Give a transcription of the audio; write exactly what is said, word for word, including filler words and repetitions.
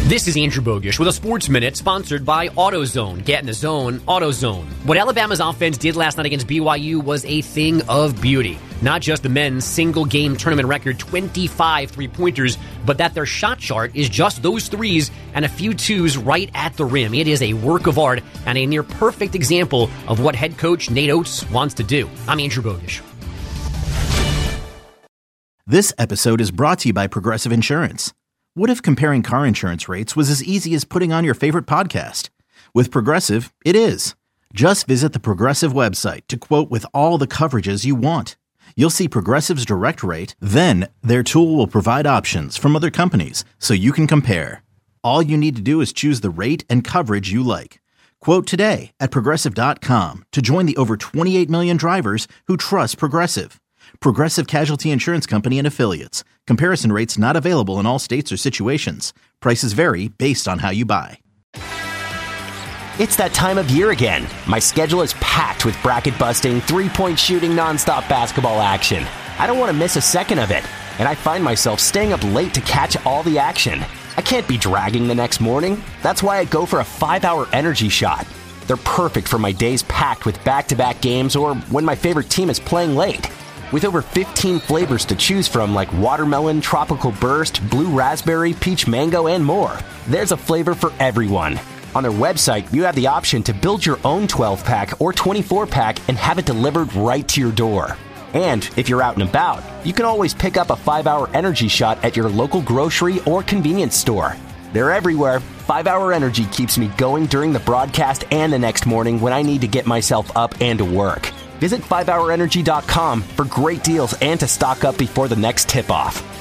This is Andrew Bogish with a Sports Minute sponsored by AutoZone. Get in the zone, AutoZone. What Alabama's offense did last night against B Y U was a thing of beauty. Not just the men's single-game tournament record, twenty-five three-pointers, but that their shot chart is just those threes and a few twos right at the rim. It is a work of art and a near-perfect example of what head coach Nate Oates wants to do. I'm Andrew Bogish. This episode is brought to you by Progressive Insurance. What if comparing car insurance rates was as easy as putting on your favorite podcast? With Progressive, it is. Just visit the Progressive website to quote with all the coverages you want. You'll see Progressive's direct rate, then their tool will provide options from other companies so you can compare. All you need to do is choose the rate and coverage you like. Quote today at Progressive dot com to join the over twenty-eight million drivers who trust Progressive. Progressive Casualty Insurance Company and Affiliates. Comparison rates not available in all states or situations. Prices vary based on how you buy. It's that time of year again. My schedule is packed with bracket-busting, three-point shooting, nonstop basketball action. I don't want to miss a second of it, and I find myself staying up late to catch all the action. I can't be dragging the next morning. That's why I go for a five-hour energy shot. They're perfect for my days packed with back-to-back games or when my favorite team is playing late. With over fifteen flavors to choose from like watermelon, tropical burst, blue raspberry, peach mango, and more, there's a flavor for everyone. On their website, you have the option to build your own twelve-pack or twenty-four-pack and have it delivered right to your door. And if you're out and about, you can always pick up a five-hour energy shot at your local grocery or convenience store. They're everywhere. five-hour Energy keeps me going during the broadcast and the next morning when I need to get myself up and to work. Visit five hour energy dot com for great deals and to stock up before the next tip-off.